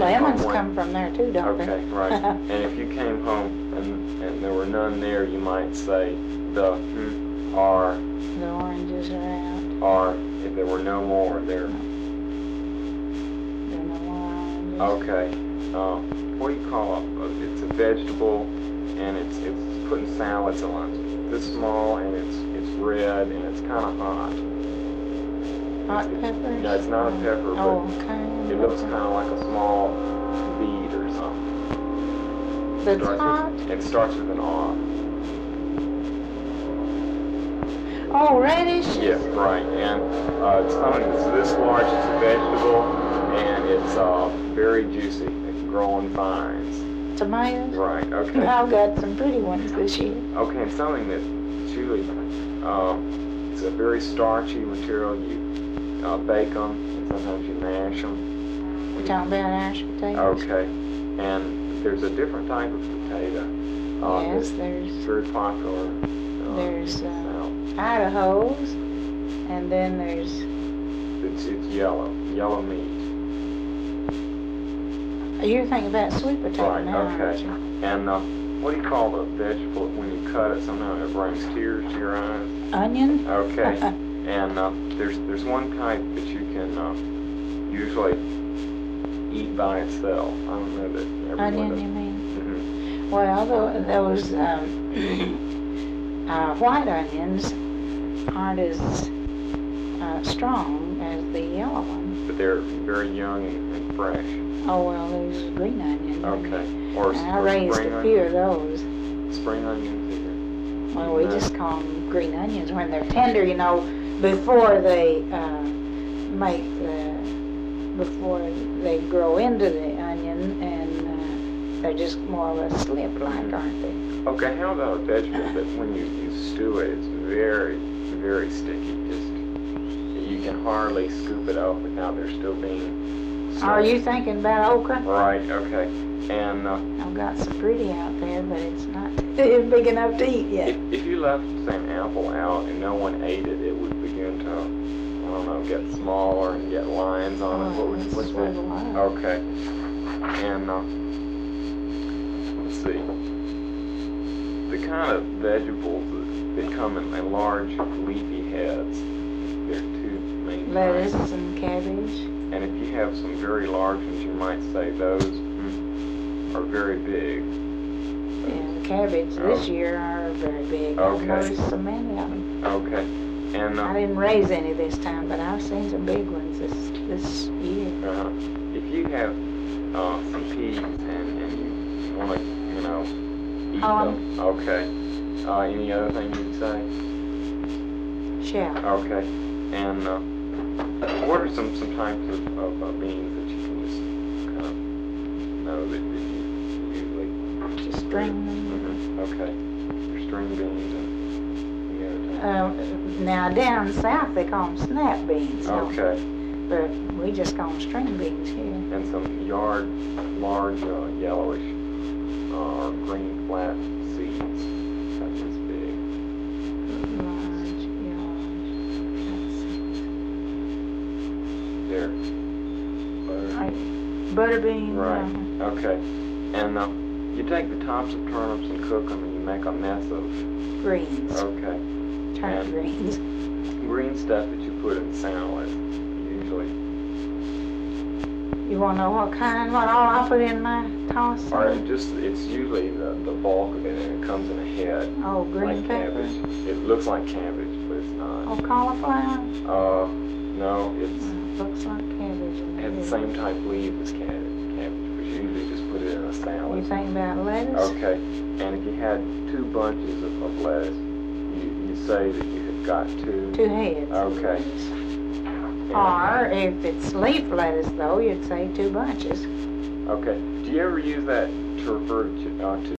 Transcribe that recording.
lemons home come from there too, don't they? Okay, right. And if you came home and there were none there, you might say the are. The oranges are out. Or if there were no more there. There are no more oranges. Okay. What do you call it? It's a vegetable, and it's put in salads a lot. This small, and it's red, and it's kind of hot. Hot peppers? No, it's not a pepper, but okay. it looks kind of like a small beet or something. That's hot? It starts with an R. Oh, radish? Yes, right. And it's something that's this large. It's a vegetable, and it's very juicy. It can grow on vines. Tomatoes? Right, okay. I've got some pretty ones this year. Okay, and something that usually it's a very starchy material. You bake them, and sometimes you mash them. We're talking about mashed potatoes? Okay, and there's a different type of potato. Yes, there's very popular. There's Idaho's, and then there's it's yellow meat. You're thinking about sweet potato Right, now, okay. aren't you? And what do you call the vegetable when you cut it? Sometimes it brings tears to your eyes. Onion? Okay. And there's one type that you can usually eat by itself. I don't know that everyone Onion, does. you mean? Mm-hmm. Well, those white onions aren't as strong as the yellow ones. But they're very young and fresh. Oh, well, there's green onions. Okay. Or I raised a few of those. Spring onions either. Well, we just call them green onions when they're tender, you know, before they before they grow into the onion, and they're just more or less slip-like, aren't they? Okay, how about a vegetable that when you stew it, it's very, very sticky. You can hardly scoop it up without there still being snow. Are you thinking about okra? Right, okay. And I've got some pretty out there, but it's not big enough to eat yet. if you left, say, an apple out and no one ate it, it would begin to, I don't know, get smaller and get lines on it. What's that? Okay. And let's see. The kind of vegetables that come in large leafy heads, there are two main Lettuce kinds. and cabbage. And if you have some very large ones, you might say those are very big. Yeah, the cabbage this year are very big. Okay. I've noticed so many of them. Okay. And I didn't raise any this time, but I've seen some big ones this year. if you have some peas and you want to, eat them. Okay. Any other thing you'd say? Shallot. Okay. And what are some types of beans that you can just kind of know that you usually Just string them. Okay. String beans and any other type? Now down south they call them snap beans. Okay. But we just call them string beans here. And some large yellowish or green flat seeds. That's as big. Large, There. butter beans. Right. Okay. And you take the tops of turnips and cook them, and you make a mess of Greens. Okay. Turnip greens. Green stuff that you put in salad, usually. You want to know what kind? What all I put in my toss? Or it's usually the bulk of it, and it comes in a head. Oh, green like pepper. cabbage. It looks like cabbage, but it's not. Oh, cauliflower. No, it's Looks like cabbage. it has the same type leaf as cabbage, but you usually just put it in a salad. You think about lettuce? Okay, and if you had 2 bunches of lettuce, you say that you had got 2. 2 heads. Okay. Or if it's leaf lettuce, though, you'd say 2 bunches. Okay. Do you ever use that to refer to